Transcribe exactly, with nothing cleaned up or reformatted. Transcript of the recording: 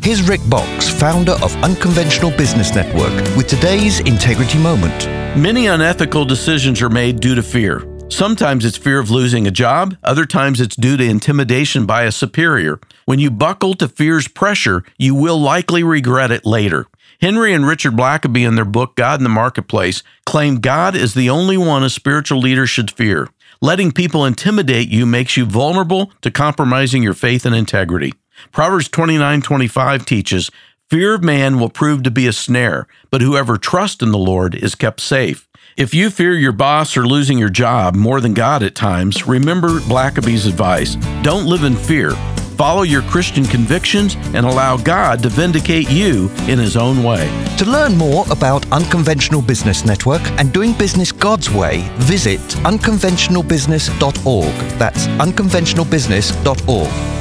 Here's Rick Box, founder of Unconventional Business Network, with today's Integrity Moment. Many unethical decisions are made due to fear. Sometimes it's fear of losing a job. Other times it's due to intimidation by a superior. When you buckle to fear's pressure, you will likely regret it later. Henry and Richard Blackaby, in their book, God in the Marketplace, claim God is the only one a spiritual leader should fear. Letting people intimidate you makes you vulnerable to compromising your faith and integrity. Proverbs twenty-nine twenty-five teaches, fear of man will prove to be a snare, but whoever trusts in the Lord is kept safe. If you fear your boss or losing your job more than God at times, remember Blackaby's advice. Don't live in fear. Follow your Christian convictions and allow God to vindicate you in His own way. To learn more about Unconventional Business Network and doing business God's way, visit unconventional business dot org. That's unconventional business dot org.